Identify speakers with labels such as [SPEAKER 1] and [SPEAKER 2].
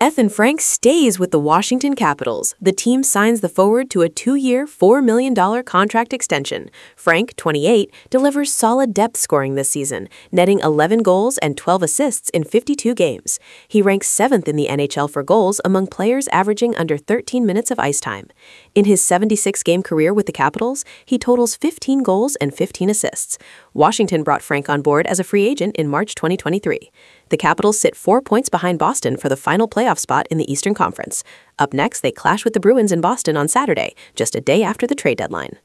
[SPEAKER 1] Ethan Frank stays with the Washington Capitals. The team signs the forward to a 2-year, $4 million contract extension. Frank, 28, delivers solid depth scoring this season, netting 11 goals and 12 assists in 52 games. He ranks 7th in the NHL for goals among players averaging under 13 minutes of ice time. In his 76-game career with the Capitals, he totals 15 goals and 15 assists. Washington brought Frank on board as a free agent in March 2023. The Capitals sit 4 points behind Boston for the final playoff spot in the Eastern Conference. Up next, they clash with the Bruins in Boston on Saturday, just a day after the trade deadline.